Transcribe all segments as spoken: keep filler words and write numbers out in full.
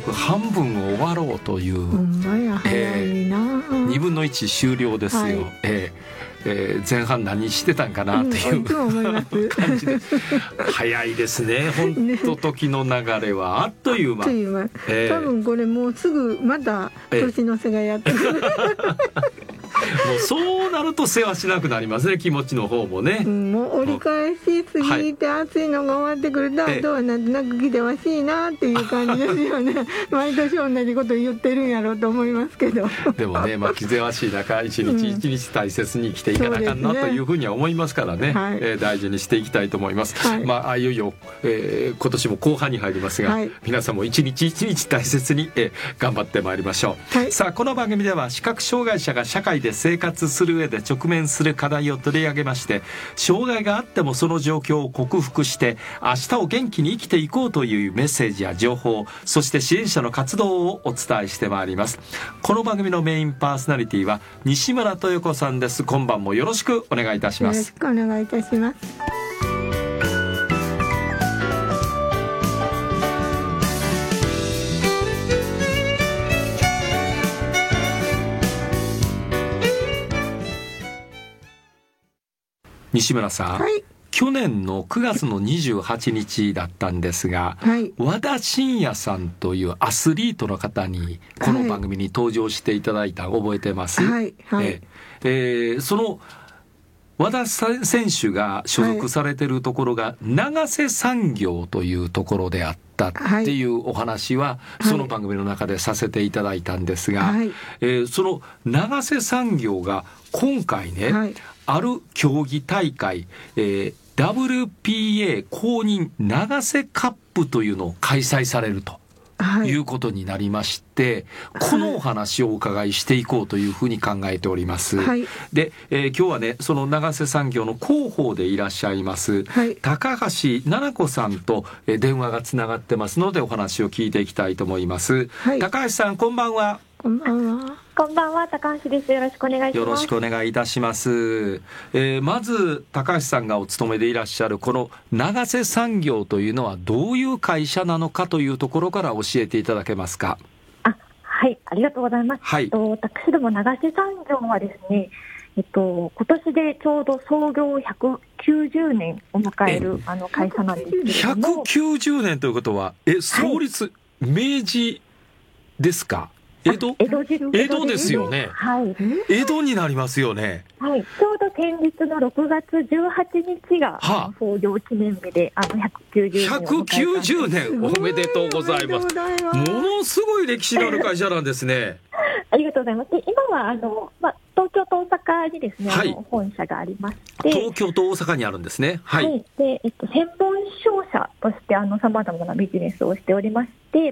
く半分を終わろうという、 ほんまや早いな、えー、にぶんのいち終了ですよ、はい、えーえー、前半何してたんかなという、うん、感じで早いですね本当時の流れはあっという間、あっという間、えー、 多分これもうすぐまた年の瀬がやってくる、 もうそうなると世話しなくなりますね、気持ちの方もね、 うん、もう折り返しすぎて暑いのが終わってくると、はい、あとはなんとなく来てほしいなっていう感じですよね毎年同じこと言ってるんやろうと思いますけどでもね、まあ、気ぜわしい中一日一日大切に生きていかなあかんな、うん、というふうには思いますからね、はい、えー、大事にしていきたいと思います、はい、まあ、いよいよ、えー、今年も後半に入りますが、はい、皆さんも一日一日大切に、えー、頑張ってまいりましょう、はい、さあこの番組では視覚障害者が社会で生活する上で直面する課題を取り上げまして、障害があってもその状況を克服して明日を元気に生きていこうというメッセージや情報、そして支援者の活動をお伝えしてまいります。この番組のメインパーソナリティは西村豊子さんです。今晩もよろしくお願いいたします。 よろしくお願いいたします。 西村さん、はい、去年のくがつのにじゅうはちにちだったんですが、はい、和田伸也さんというアスリートの方にこの番組に登場していただいた、はい、覚えてます、はいはい、ええー、その和田選手が所属されているところが長瀬産業というところであったっていうお話はその番組の中でさせていただいたんですが、はい、えー、その長瀬産業が今回ね、はい、ある競技大会、えー、ダブリューピーエー 公認長瀬カップというのを開催されるということになりまして、はい、このお話をお伺いしていこうというふうに考えております、はい、で、えー、今日はねその長瀬産業の広報でいらっしゃいます、はい、高橋奈々子さんと、えー、電話がつながってますのでお話を聞いていきたいと思います、はい、高橋さんこんばんは。 こんばんは。 こんばんは、高橋です。よろしくお願いします。 よろしくお願いいたします、えー、まず高橋さんがお勤めでいらっしゃるこの長瀬産業というのはどういう会社なのかというところから教えていただけますか。 あ、はい、ありがとうございます、はい、えっと、私ども長瀬産業はですね、えっと、今年でちょうど創業ひゃくきゅうじゅうねんを迎えるあの会社なんですけれども、 ひゃくきゅうじゅうねんということはえ創立、はい、明治ですか。江戸江戸江戸ですよね、 はい、 江戸になりますよね、 はい、ちょうど先日のろくがつじゅうはちにちが、はあ、創業記念日であのひゃくきゅうじゅうねんを迎えたんです。ひゃくきゅうじゅうねんおめでとうございます。ものすごい歴史のある会社なんですねありがとうございます。で今はあの、ま、東京と大阪にですね、はい、あの本社がありまして、 東京と大阪にあるんですね、はい、はい、 でえっと、専門商社としてさまざまなビジネスをしておりまして、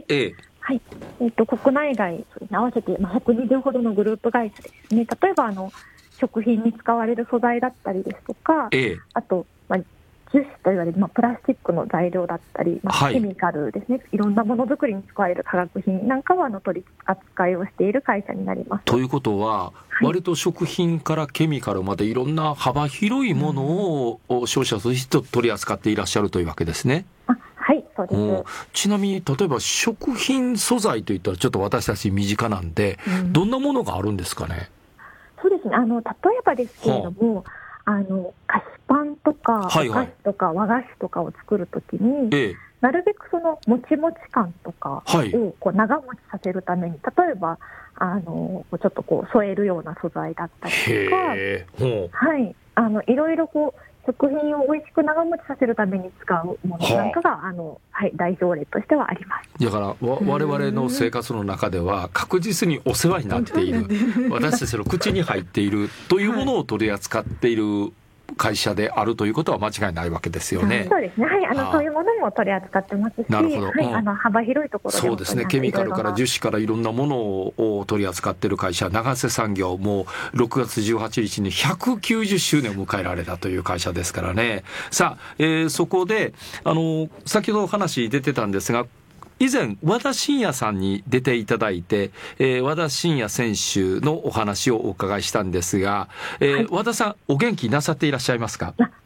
ええ、はい、えー、と国内外に合わせて、まあ、ひゃくにじゅうほどのグループ会社ですね。例えばあの食品に使われる素材だったりですとか、ええ、あと、まあ、樹脂といわれる、まあ、プラスチックの材料だったり、まあはい、ケミカルですね、いろんなものづくりに使われる化学品なんかはあの取り扱いをしている会社になります。 ということは、はい、割と食品からケミカルまでいろんな幅広いものを、うん、消費者として取り扱っていらっしゃるというわけですね。 あ、はい、そうです。 ちなみに例えば食品素材といったらちょっと私たち身近なんで、うん、どんなものがあるんですかね。 そうですね、あの例えばですけれども、はあ、あの菓子パンとか、はいはい、お菓子とか和菓子とかを作るときに、ええ、なるべくそのもちもち感とかをこう長持ちさせるために、例えばあのちょっとこう添えるような素材だったりとか、はい、あのいろいろこう食品を美味しく長持ちさせるために使うものなんかが、はあ、あのはい、代表例としてはあります。 だからわ我々の生活の中では確実にお世話になっている私たちの口に入っているというものを取り扱っている会社であるということは間違いないわけですよね。 そうですね、はい、あのそういうものも取り扱ってますし、 なるほど、 はい、あの幅広いところでもそうですね、ケミカルから樹脂からいろんなものを取り扱っている会社長瀬産業もろくがつじゅうはちにちにひゃくきゅうじゅっしゅうねんを迎えられたという会社ですからね。さあ、えー、そこであの先ほど話出てたんですが、以前和田伸也さんに出ていただいて、えー、和田伸也選手のお話をお伺いしたんですが、えーはい、和田さんお元気なさっていらっしゃいますか。 あ、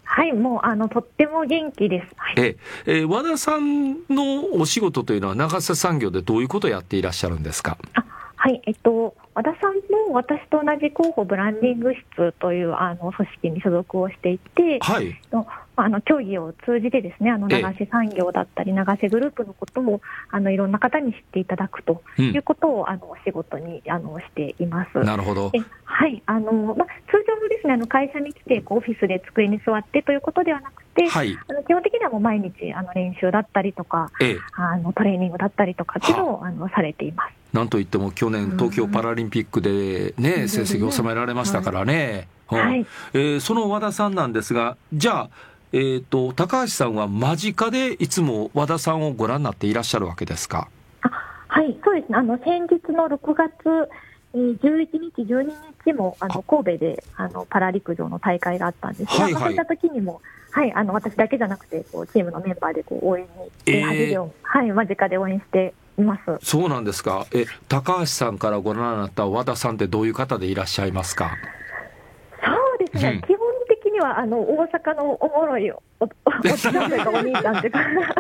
はい、もうあのとっても元気です。はい、 ええ和田さんのお仕事というのは長瀬産業でどういうことをやっていらっしゃるんですか？ あはい、えっと、和田さんも私と同じ広報ブランディング室というあの組織に所属をしていて、 はい、 あの競技を通じてですね、あの長瀬産業だったり長瀬グループのことをあのいろんな方に知っていただくということを、うん、あのお仕事にあのしています。 なるほど。 はいあのま、通常ですね、あの会社に来てこうオフィスで机に座ってということではなくて、はい、あの基本的にはもう毎日あの練習だったりとか、ええ、あのトレーニングだったりとかっていうのをあのされています。 なんといっても去年東京パラリンピックで、ね、成績を収められましたからね、はいはい、えー、その和田さんなんですが、じゃあ、えーと、高橋さんは間近でいつも和田さんをご覧になっていらっしゃるわけですか？ あはい、そうですね。あの先日のろくがつじゅういちにち、じゅうににちもあの神戸であのパラ陸上の大会があったんですが、はいはい、そういった時にも、はい、あの私だけじゃなくてこうチームのメンバーでこう応援に、えー走りを、はい、間近で応援しています。 そうなんですか。え高橋さんからご覧になった和田さんってどういう方でいらっしゃいますか？ そうですね、うん、基本的にはあの大阪のおもろいおおおっちゃんというかお兄ちゃんというかなんか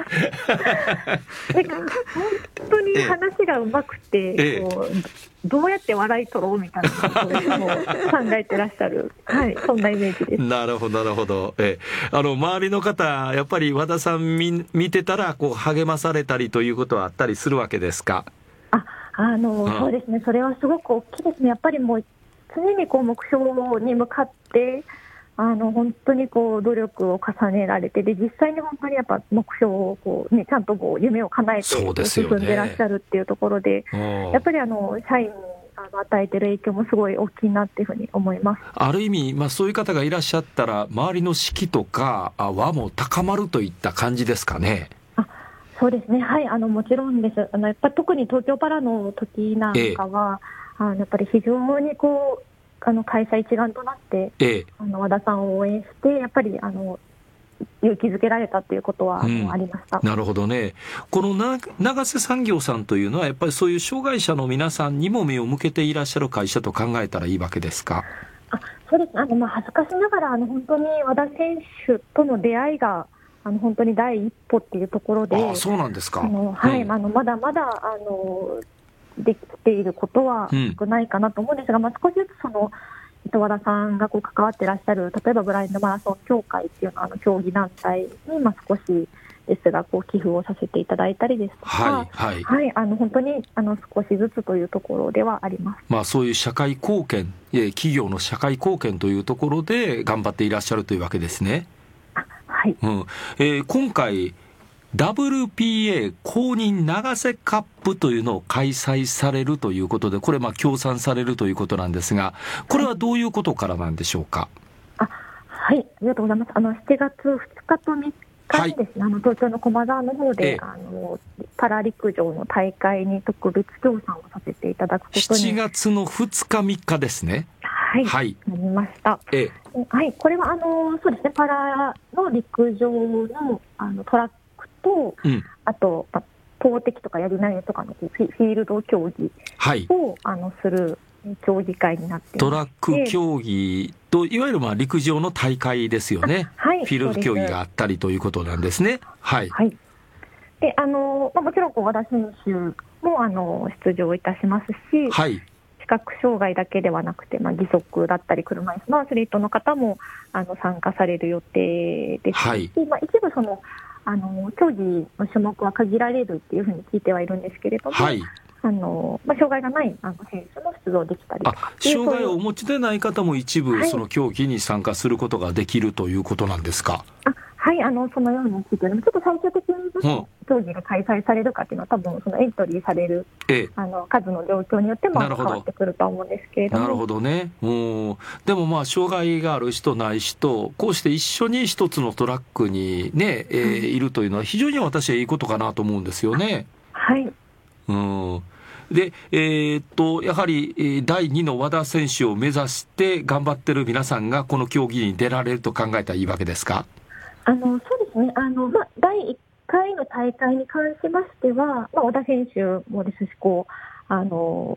本当に話がうまくて、ええ、こうどうやって笑い取ろうみたいなことを考えてらっしゃる、はい、そんなイメージです。 なるほどなるほど。えあの周りの方やっぱり和田さん 見, 見てたらこう励まされたりということはあったりするわけですか？ ああの、うん、そうですね、それはすごく大きいですね。やっぱりもう常にこう目標に向かってあの本当にこう努力を重ねられて、で実際に本当にやっぱ目標をこう、ね、ちゃんとこう夢を叶えて進んでらっしゃるっていうところで、やっぱりあの社員にあの与えてる影響もすごい大きいなっていうふうに思います。 ある意味、まあ、そういう方がいらっしゃったら周りの士気とか輪も高まるといった感じですかね？ あそうですね、はい、あのもちろんです。あのやっぱり特に東京パラの時なんかは、ええ、あのやっぱり非常にこうあの会社一丸となって、ええ、あの和田さんを応援してやっぱりあの勇気づけられたということは、うん、ありました。 なるほどね。このな長瀬産業さんというのはやっぱりそういう障害者の皆さんにも目を向けていらっしゃる会社と考えたらいいわけですか？ あそうです。あの、まあ、恥ずかしながらあの本当に和田選手との出会いがあの本当に第一歩っていうところで、 あそうなんですか。 あの、はい、うん、あのまだまだあのできていることは少ないかなと思うんですが、うん、まあ、少しずつその和田さんがこう関わっていらっしゃる例えばブラインドマラソン協会っていうのはあの競技団体にまあ少しですがこう寄付をさせていただいたりですとか、はいはいはい、あの本当にあの少しずつというところではあります。 まあ、そういう社会貢献、企業の社会貢献というところで頑張っていらっしゃるというわけですね。 あ、はい、 うん、えー、今回ダブリューピーエー 公認長瀬カップというのを開催されるということで、これまあ協賛されるということなんですが、これはどういうことからなんでしょうか？ あはい、ありがとうございます。あのしちがつふつかとみっかにですね、はい、あの東京の駒沢の方であのパラ陸上の大会に特別協賛をさせていただくことに、 しちがつのふつかみっかですね。 はい、はい、なりました。ええ、はい、これはあのそうですね、パラの陸上のあのトラックと、うん、あと、ま、投擲とかやり投げとかのフィ、フィールド競技を、はい、あのする競技会になっています。 トラック競技といわゆるまあ陸上の大会ですよね。はい、フィールド競技があったりということなんですね。はい。はい、 であのまあ、もちろん和田選手もあの出場いたしますし、はい、視覚障害だけではなくて、まあ、義足だったり車椅子のアスリートの方もあの参加される予定ですし、はい、まあ、一部そのあの競技の種目は限られるっていうふうに聞いてはいるんですけれども、はい、あのまあ、障害がないあの選手も出場できたりとか、 障害をお持ちでない方も一部その競技に参加することができるということなんですか？ あはい、あのそのように聞いてるので、ちょっと最終的にどの競技が開催されるかっていうのは多分そのエントリーされる、ええ、あの数の状況によっても変わってくると思うんですけれども。 なるほどね。もうでもまあ障害がある人ない人こうして一緒に一つのトラックにね、えーはい、いるというのは非常に私はいいことかなと思うんですよね。 はい、 うんで、えー、っとやはりだいにの和田選手を目指して頑張ってる皆さんがこの競技に出られると考えたらいいわけですか？ あのそうですね、あの、まあ、だいいっかいの大会に関しましては、まあ、和田選手もですしこうあの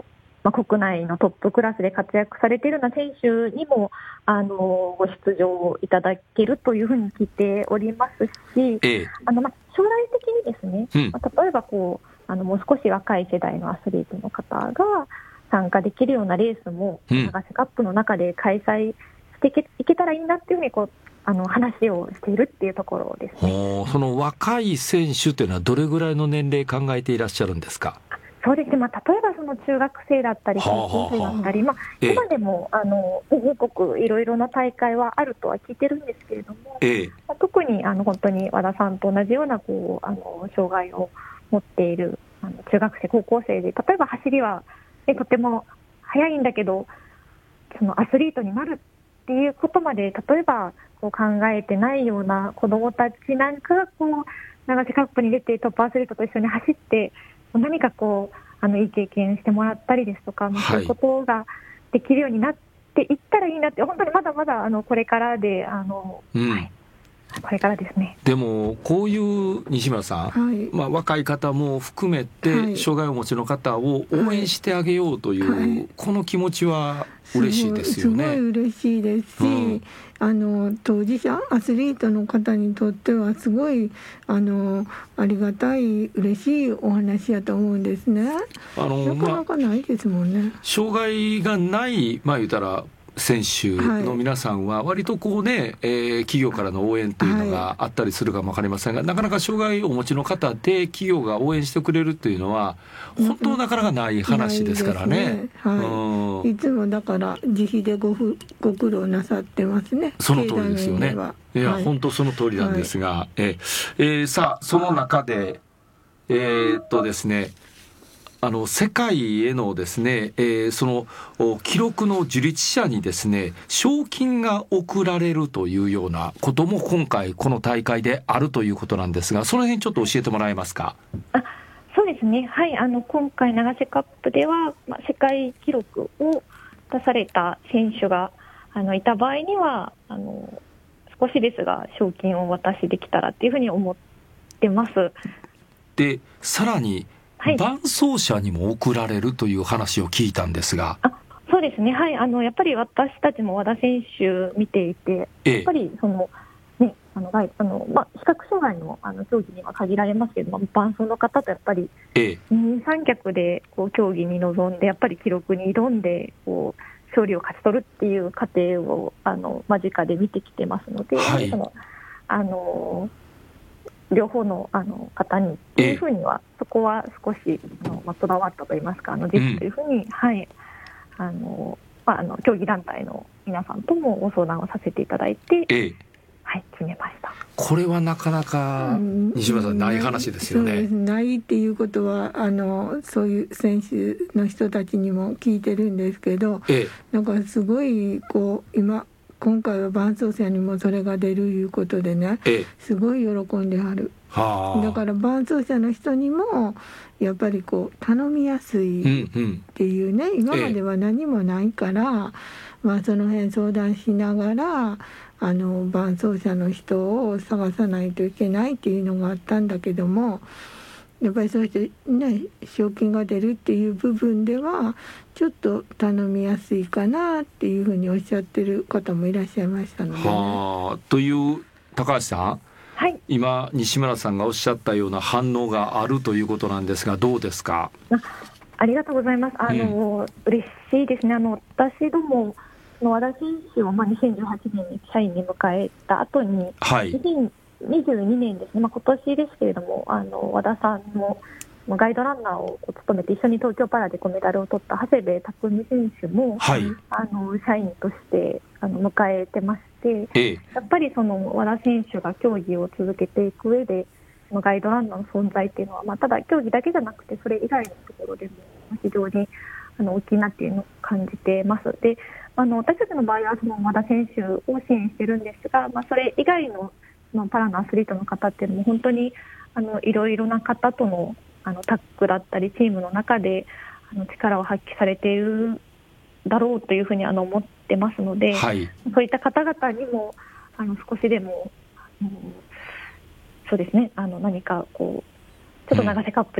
まあ、国内のトップクラスで活躍されているような選手にもあのご出場いただけるというふうに聞いておりますし、ええ、あのまあ将来的にですね、うんまあ、例えばこうあのもう少し若い世代のアスリートの方が参加できるようなレースも、うん、長瀬カップの中で開催していけ、いけたらいいなっていうふうにこうあの話をしているっていうところですね。 その若い選手というのはどれぐらいの年齢考えていらっしゃるんですか？ そうですね、まあ、例えばその中学生だったり高校生だったり、まあ、今でもあの全国いろいろな大会はあるとは聞いてるんですけれども、ええまあ、特にあの本当に和田さんと同じようなこうあの障害を持っているあの中学生高校生で、例えば走りは、ね、とても速いんだけどそのアスリートになるっていうことまで例えばこう考えてないような子どもたちなんかがこう長瀬カップに出てトップアスリートと一緒に走って何かこうあのいい経験してもらったりですとか、まあ、そういうことができるようになっていったらいいなって、本当にまだまだあのこれからであの、うんはい、これからですね。 でもこういう西村さん、はいまあ、若い方も含めて、はい、障害をお持ちの方を応援してあげようという、はい、この気持ちは嬉しいですよね。 すごい嬉しいですし、うん、あの当事者アスリートの方にとってはすごいあのありがたい嬉しいお話やと思うんですね。あのなかなかないですもんね、 まあ、障害がないまあ言うたら選手の皆さんは割とこうね、えー、企業からの応援というのがあったりするかも分かりませんが、はい、なかなか障害をお持ちの方で企業が応援してくれるというのは本当なかなかない話ですからね。 ねはい、いつもだから自費で ご, ふご苦労なさってますね。 その通りですよね。いや、はい、本当その通りなんですが、はいええー、さあその中でえー、っとですねあの世界へのですね、えー、その記録の樹立者にですね賞金が贈られるというようなことも今回この大会であるということなんですが、その辺ちょっと教えてもらえますか？ あそうですね、はい、あの今回長瀬カップでは、まあ、世界記録を出された選手があのいた場合にはあの少しですが賞金をお渡しできたらっていうふうに思ってます。 でさらに伴走者にも贈られるという話を聞いたんですが。 あそうですね、はい、あのやっぱり私たちも和田選手見ていて、ええ、やっぱりその、ねあのあのまあ、視覚障害 の, あの競技には限られますけども、伴走の方とやっぱり二人三脚でこう競技に臨んでやっぱり記録に挑んでこう勝利を勝ち取るっていう過程をあの間近で見てきてますので、はい、そのあの両方 の, あの方にというふうには、そこは少しの、まあ、こだわったといいますか、あの実施というふうに、うんはいあのまあ、あの競技団体の皆さんともご相談をさせていただいて、ええはい、決めました。 これはなかなか西村さん、ない話ですよね。 そうです、ないっていうことはあのそういう選手の人たちにも聞いてるんですけど、ええ、なんかすごいこう今今回は伴走者にもそれが出るいうことでね、すごい喜んではる。はあ、だから伴走者の人にもやっぱりこう頼みやすいっていうね、うんうん、今までは何もないから、ええまあ、その辺相談しながらあの伴走者の人を探さないといけないっていうのがあったんだけども、やっぱりそうしてね賞金が出るっていう部分ではちょっと頼みやすいかなっていうふうにおっしゃってる方もいらっしゃいましたので、ね、 はあ、という高橋さん、はい、今西村さんがおっしゃったような反応があるということなんですが、どうですか？ あ、ありがとうございます。あの、うん、嬉しいですね。あの私どもの和田選手を、まあ、にせんじゅうはちねんに社員に迎えた後に、はい、にせんにじゅうにねんですね、まあ、今年ですけれども、あの和田さんのガイドランナーを務めて一緒に東京パラでメダルを取った長谷部匠選手も、はい、あの社員としてあの迎えてまして、ええ、やっぱりその和田選手が競技を続けていく上でそのガイドランナーの存在っていうのは、まあ、ただ競技だけじゃなくてそれ以外のところでも非常にあの大きいなっていうのを感じてます。で、あの私たちの場合はその和田選手を支援してるんですが、まあ、それ以外のパラのアスリートの方っていうのも本当にあのいろいろな方との、あのタッグだったりチームの中であの力を発揮されているだろうというふうにあの思ってますので、はい、そういった方々にもあの少しでも、うん、そうですね、あの何かこうちょっと長瀬カップで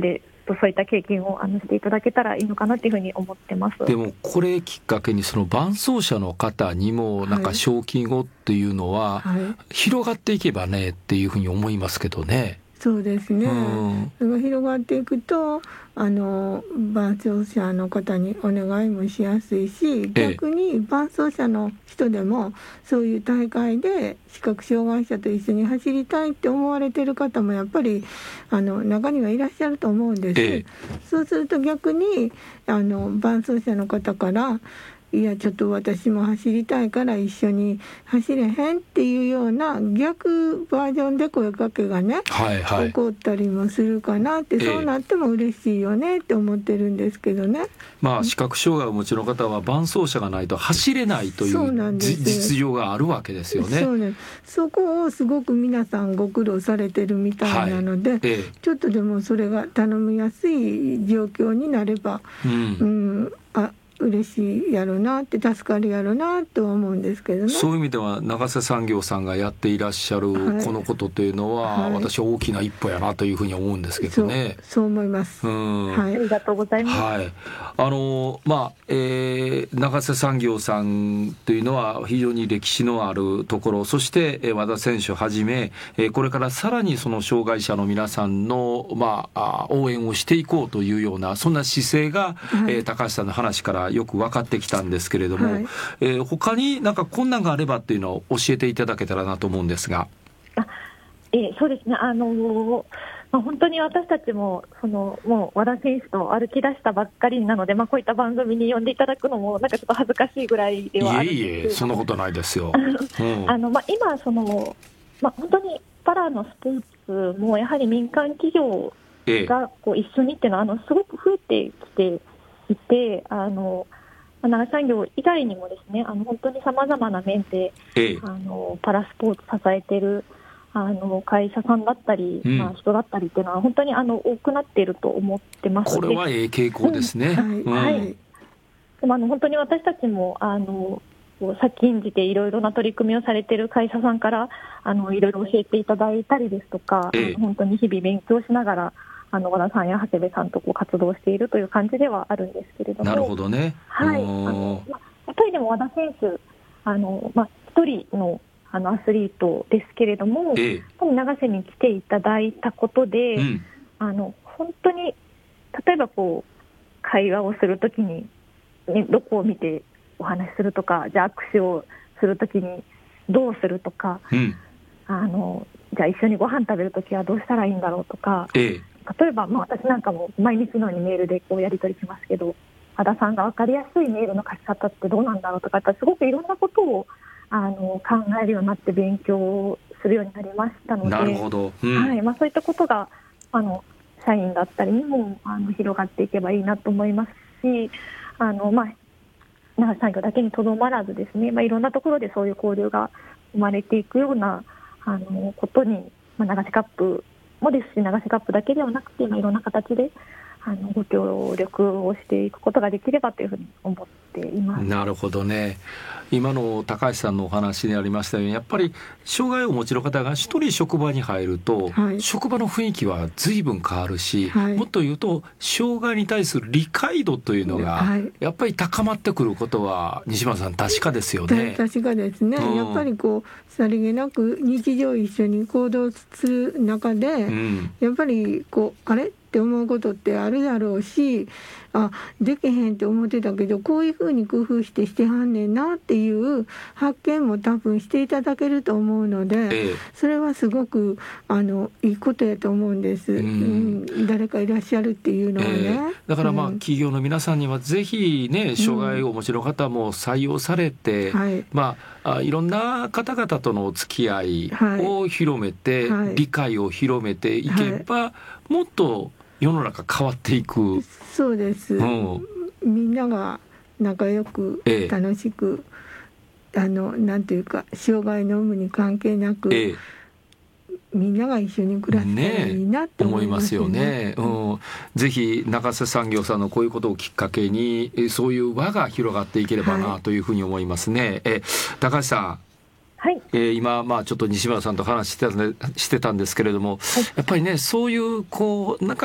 とそういった経験をあのしていただけたらいいのかなというふうに思ってます。 でもこれきっかけにその伴走者の方にもなんか賞金をっていうのは広がっていけばねっていうふうに思いますけどね。 そうですね、うん、広がっていくとあの伴走者の方にお願いもしやすいし、逆に伴走者の人でもそういう大会で視覚障害者と一緒に走りたいって思われてる方もやっぱりあの中にはいらっしゃると思うんです、ええ、そうすると逆にあの伴走者の方からいやちょっと私も走りたいから一緒に走れへんっていうような逆バージョンで声かけがね、はいはい、起こったりもするかなって、ええ、そうなっても嬉しいよねって思ってるんですけどね。 まあ視覚障害をお持ちの方は伴走者がないと走れないという実情があるわけですよね。 そうね、そこをすごく皆さんご苦労されてるみたいなので、はい、ええ、ちょっとでもそれが頼みやすい状況になれば、うん、うん、あ嬉しいやろなって助かるやろなとは思うんですけどね。 そういう意味では長瀬産業さんがやっていらっしゃるこのことというのは、はい、私は大きな一歩やなというふうに思うんですけどね。 そう、そう思います、うん、 はい、ありがとうございます、 はい、あのまあえー、長瀬産業さんというのは非常に歴史のあるところ、そして和田選手はじめこれからさらにその障害者の皆さんの、まあ、応援をしていこうというようなそんな姿勢が、はい、えー、高橋さんの話からよく分かってきたんですけれども、はい、えー、他になんか困難があればっていうのを教えていただけたらなと思うんですが。 あ、えー、そうですね、あのーまあ、本当に私たちもそのもう和田選手と歩き出したばっかりなので、まあ、こういった番組に呼んでいただくのもなんかちょっと恥ずかしいぐらいではあるんですけど。いえいえ、 そんなことないですよ、 うん、あのまあ、今その、まあ、本当にパラのスポーツもやはり民間企業がこう一緒にっていうのはあのすごく増えてきていて、あの長瀬産業以外にもですね、あの本当にさまざまな面で、ええ、あのパラスポーツ支えているあの会社さんだったり、うん、まあ、人だったりっていうのは本当にあの多くなっていると思ってます。 これはええ傾向ですね、 うん、はい、うん、はい、でもあの本当に私たちもあの先んじていろいろな取り組みをされている会社さんからあのいろいろ教えていただいたりですとか、ええ、あの本当に日々勉強しながらあの和田さんや長谷部さんとこう活動しているという感じではあるんですけれども。 なるほどね、 はい、あの、まあ、やっぱりでも和田選手あの、まあ、一人のあのアスリートですけれども、ええ、長瀬に来ていただいたことで、うん、あの本当に例えばこう会話をするときに、ね、どこを見てお話しするとか、じゃあ握手をするときにどうするとか、うん、あのじゃあ一緒にご飯食べるときはどうしたらいいんだろうとか、ええ、例えば、まあ、私なんかも毎日のようにメールでこうやり取りしますけど、和田さんが分かりやすいメールの書き方ってどうなんだろうとか、すごくいろんなことをあの考えるようになって勉強するようになりましたので。 なるほど、うん、 はい、まあ、そういったことがあの社員だったりにもあの広がっていけばいいなと思いますし、あの、まあ、長瀬産業だけにとどまらずですね、まあ、いろんなところでそういう交流が生まれていくようなあのことに、まあ、長瀬カップもですし、長瀬カップだけではなくて、まあ、いろんな形であのご協力をしていくことができればというふうに思っています。 なるほどね。今の高橋さんのお話にありましたように、やっぱり障害をお持ちの方が一人職場に入ると、はい、職場の雰囲気は随分変わるし、はい、もっと言うと障害に対する理解度というのがやっぱり高まってくることは西村さん確かですよね。 確かですね、うん、やっぱりこうさりげなく日常一緒に行動する中で、うん、やっぱりこうあれって思うことってあるだろうし、あできへんって思ってたけどこういうふうに工夫してしてはんねんなっていう発見も多分していただけると思うので、ええ、それはすごくあのいいことやと思うんです、うんうん、誰かいらっしゃるっていうのはね、えー、 だからまあ、うん、企業の皆さんにはぜひね障害をお持ちの方も採用されて、うん、はい、まあ、いろんな方々とのお付き合いを広めて、はい、理解を広めていけば、はい、もっと世の中変わっていく。 そうです、うん、みんなが仲良く楽しく、ええ、あのなんていうか障害の有無に関係なく、ええ、みんなが一緒に暮らせたらいいなって思いますよね。 思いますよね、うん、ぜひ長瀬産業さんのこういうことをきっかけにそういう輪が広がっていければなというふうに思いますね、はい、え高橋さん、はい、えー、今、まあ、ちょっと西村さんと話してたんで、してたんですけれども、はい、やっぱりねそういうこうなんか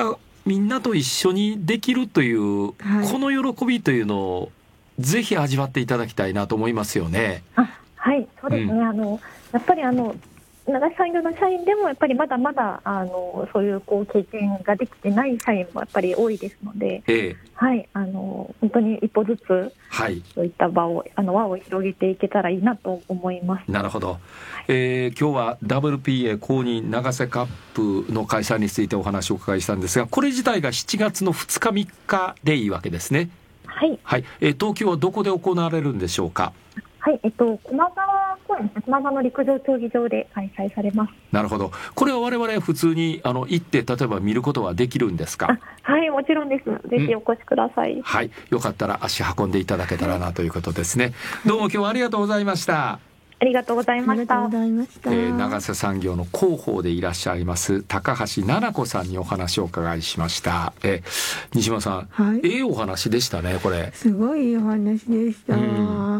みんなと一緒にできるという、はい、この喜びというのをぜひ味わっていただきたいなと思いますよね。 あ、はい、そうですね、うん、あのやっぱりあの流し産業の社員でもやっぱりまだまだあのそういうこう経験ができてない社員もやっぱり多いですので、ええ、はい、あの本当に一歩ずつ、はい、そういった場をあの輪を広げていけたらいいなと思います。 なるほど、はい、えー、今日は ダブリューピーエー 公認長瀬カップの開催についてお話をお伺いしたんですが、これ自体がしちがつのふつかみっかでいいわけですね。 はい、 はい、えー、東京はどこで行われるんでしょうか。 はい、えっと、駒沢公園ですね、駒沢の陸上競技場で開催されます。 なるほど。これは我々普通にあの行って例えば見ることはできるんですか。 あ、はい、もちろんです。ぜひお越しください、うん、 はい、よかったら足運んでいただけたらなということですね。どうも今日はありがとうございました。 ありがとうございました。 ありがとうございました。 えー、長瀬産業の広報でいらっしゃいます高橋奈々子さんにお話をお伺いしました。えー、西村さん、はい、ええお話でしたね。これすごいいいお話でした。うん、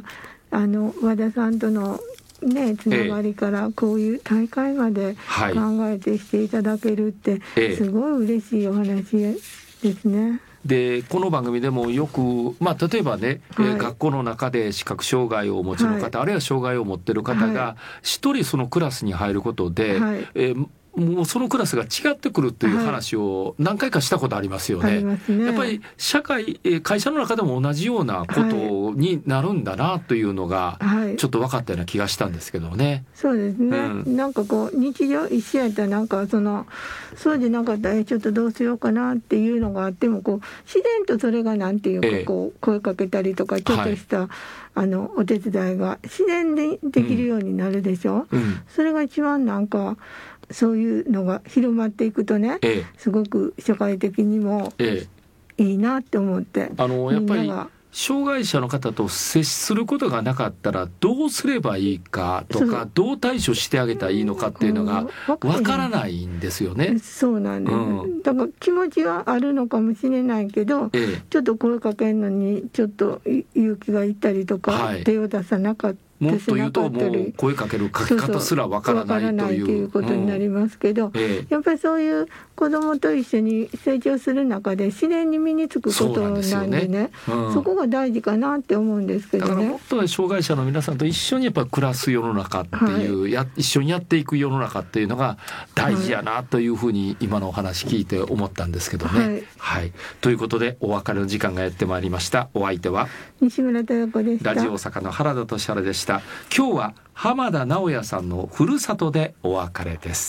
あの和田さんとのね、つながりからこういう大会まで考えてしていただけるってすごい嬉しいお話ですね。 でこの番組でもよく、まあ、例えばね、はい、えー、学校の中で視覚障害をお持ちの方、はい、あるいは障害を持っている方が一人そのクラスに入ることで、はい、えーもうそのクラスが違ってくるという話を何回かしたことありますよね。はい、ね、やっぱり社会、会社の中でも同じようなことになるんだなというのがちょっと分かったような気がしたんですけどね。はい、 そうですね、うん、なんかこう日常一緒やったらなんかそのそうじゃなかったらちょっとどうしようかなっていうのがあってもこう自然とそれがなんていうかこう声かけたりとかちょっとした、はい、あのお手伝いが自然でできるようになるでしょ。うんうん、それが一番なんかそういうのが広まっていくとね、ええ、すごく社会的にもいいなって思って、 あのやっぱり障害者の方と接することがなかったらどうすればいいかとかどう対処してあげたらいいのかっていうのがわからないんですよね。 そうなんです、うん、だから気持ちはあるのかもしれないけど、ええ、ちょっと声かけるのにちょっと勇気がいったりとか、はい、手を出さなかったもっと言うともう声かける書き方すらわからないという、 ということになりますけど、うん、ええ、やっぱりそういう子どもと一緒に成長する中で自然に身につくことなんでね、 そ, なんでね、うん、そこが大事かなって思うんですけどね。 だからもっと障害者の皆さんと一緒にやっぱ暮らす世の中っていう、はい、や一緒にやっていく世の中っていうのが大事やなというふうに今のお話聞いて思ったんですけどね。はい、はい、ということでお別れの時間がやってまいりました。お相手は西村豊子でした。 ラジオ大阪の原田俊晴でした。今日は浜田直也さんのふるさとでお別れです。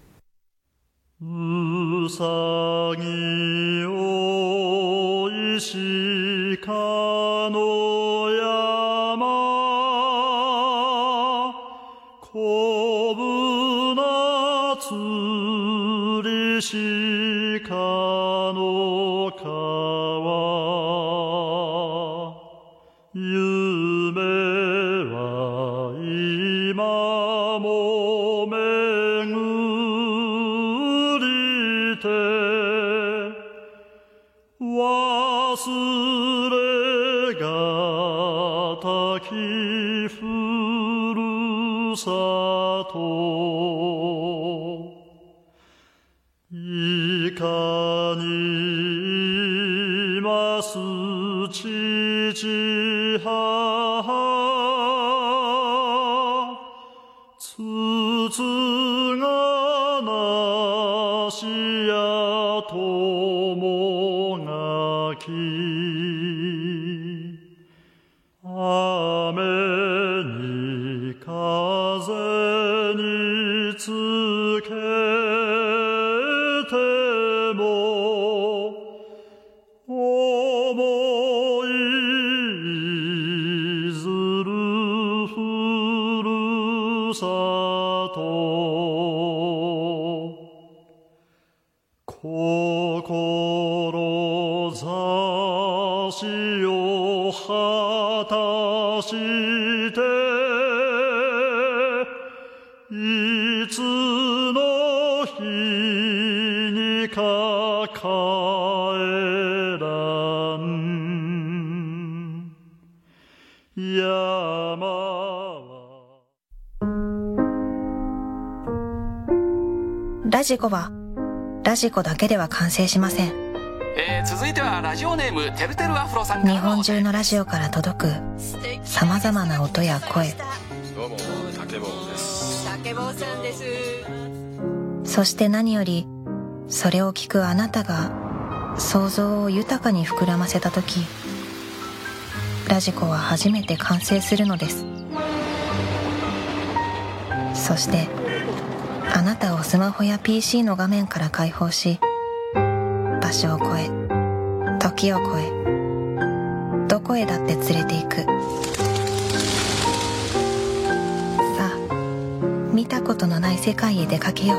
うさぎおいしかの山こぶなつりしかの川夢は今も巡りて忘れがたきふるさといかにます父母つつがなしや友がき雨に風につけても思いずるふるさと志を果たしていつの日にか帰らん山は。 ラジコはラジコだけでは完成しません。 えー、続いてはラジオネームてるてるアフロさんから日本中のラジオから届くさまざまな音や声、 どうも竹坊です。 竹坊さんです。 そして何よりそれを聞くあなたが想像を豊かに膨らませた時、ラジコは初めて完成するのです。そしてあなたをスマホや ピーシー の画面から解放し、場所を超え時を超えどこへだって連れて行く。さあ見たことのない世界へ出かけよう。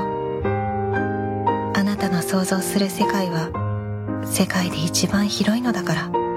あなたの想像する世界は世界で一番広いのだから。